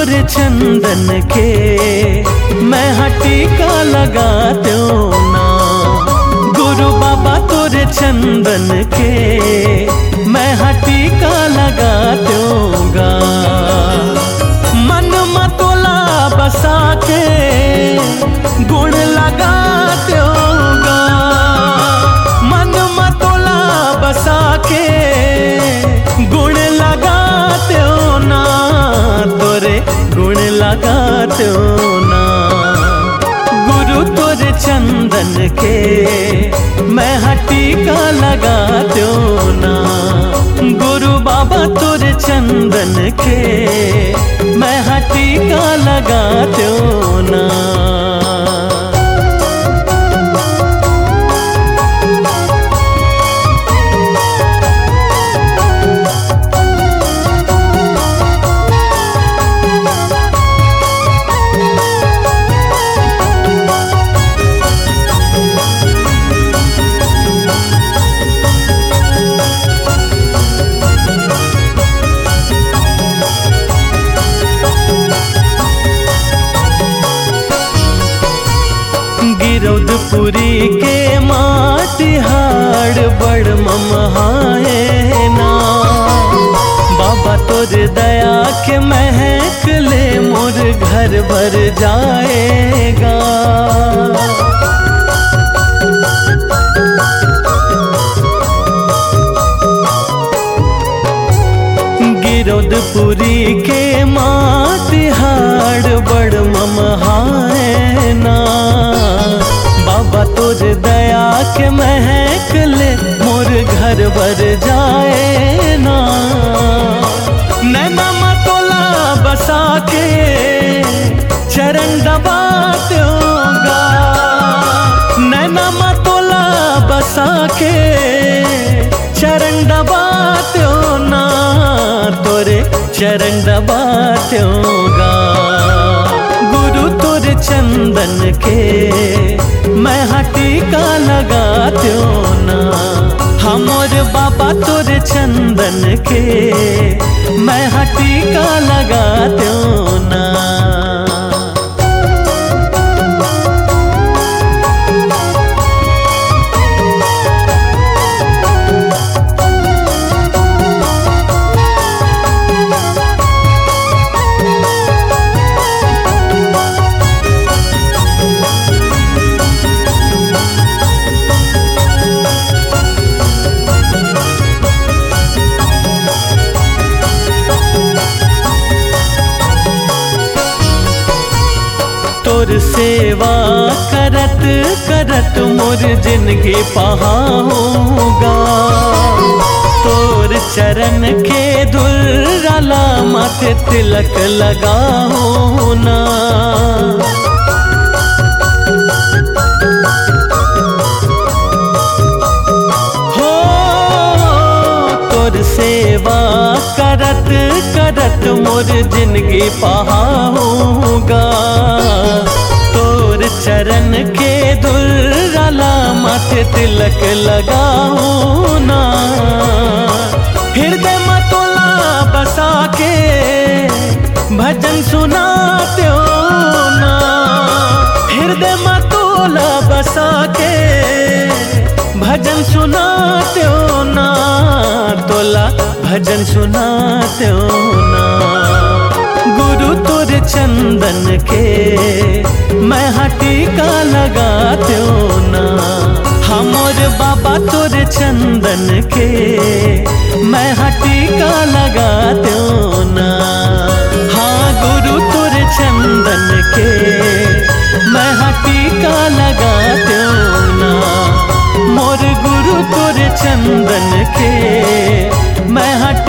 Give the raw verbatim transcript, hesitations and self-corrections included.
तोरे चंदन के मैं टीका लगा दूं ना। गुरु बाबा तोरे चंदन के मैं टीका लगा दूंगा। मन मतोला बसा के गुण लगा दूंगा। मन मतोला बसा के गुण लगा दूं ना। तोरे गुण लगा दूं ना। गुरु तोरे चंदन के मैं टीका लगा दूं ना। गुरु बाबा तोरे चंदन के मैं टीका लगा दूं ना। गिरौदपुरी के माटी हाड़ बड़ ममहाए ना। बाबा तोर दया के महक ले मोर घर भर जाएगा। गिरौदपुरी के माटी हाड़ बड़ ममहाए ना। बाबा तोर दया के महक ले मोर घर भर जाए ना। नैना मतोला बसा के चरण दबा दूंगा। नैना मतोला बसा के चरण दबा दूं ना। तोरे चरण दबा दूंगा। गुरु तोरे चंदन के मैं टीका लगा दूं ना। हमर बाबा तोरे चंदन के मैं टीका लगा दूं ना। तोर सेवा करत करत मोर जिंदगी पहाऊंगा। तोर चरण के धुल माथे तिलक लगाऊं ना। हो तोर सेवा करत करत मोर जिंदगी पहाऊंगा। तोर चरण के धुल माथे तिलक लगाऊं ना। हृदय मतोला बसा के भजन सुनाते हो ना। हृदय मतोला बसा के भजन सुनाते हो ना। तोला भजन सुनाते हो ना। गुरु तोरे चंदन के मैं टीका लगा दूं ना। हमर बाबा तोरे चंदन के मैं टीका लगा दूं ना। हाँ गुरु तोरे चंदन के मैं टीका लगा दूं ना। मोर गुरु तोरे चंदन के मैं